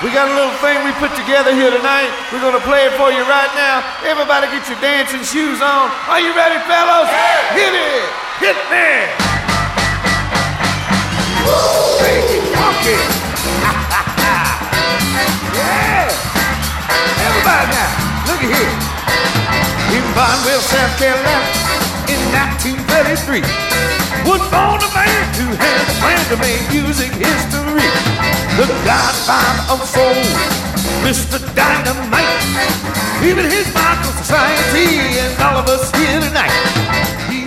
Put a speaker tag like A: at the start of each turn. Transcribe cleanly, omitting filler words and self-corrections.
A: We got a little thing we put together here tonight. We're gonna play it for you right now. Everybody get your dancing shoes on. Are you ready, fellas? Yeah. Hit it! Hit me! Crazy funky! Yeah! Everybody now, look at here. In Barnwell, South Carolina, in 1933, was born a man who had a plan to make music history. The godfather of soul, Mr. Dynamite. Even his Michael Society and all of us here tonight. He